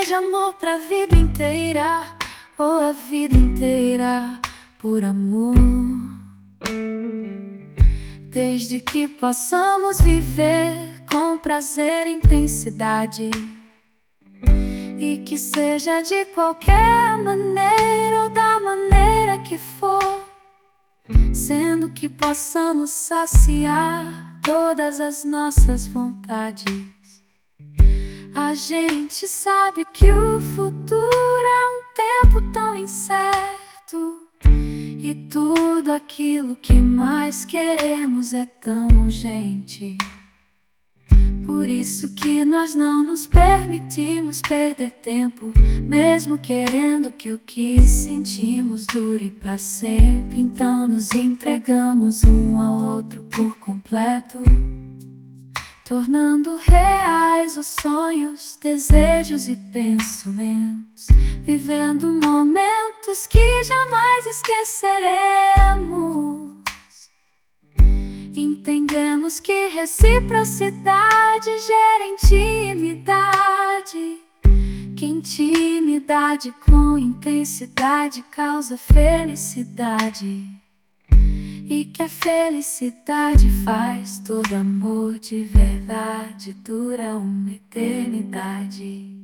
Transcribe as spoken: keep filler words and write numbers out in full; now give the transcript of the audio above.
seja amor pra vida inteira, ou a vida inteira por amor. Desde que possamos viver com prazer e intensidade, e que seja de qualquer maneira ou da maneira que for, sendo que possamos saciar todas as nossas vontades. A gente sabe que o futuro é um tempo tão incerto, e tudo aquilo que mais queremos é tão urgente. Por isso que nós não nos permitimos perder tempo, mesmo querendo que o que sentimos dure pra sempre. Então nos entregamos um ao outro por completo, tornando reais os sonhos, desejos e pensamentos, vivendo momentos que jamais esqueceremos. Entendemos que reciprocidade gera intimidade, que intimidade com intensidade causa felicidade, e que a felicidade faz todo amor de verdade dura uma eternidade.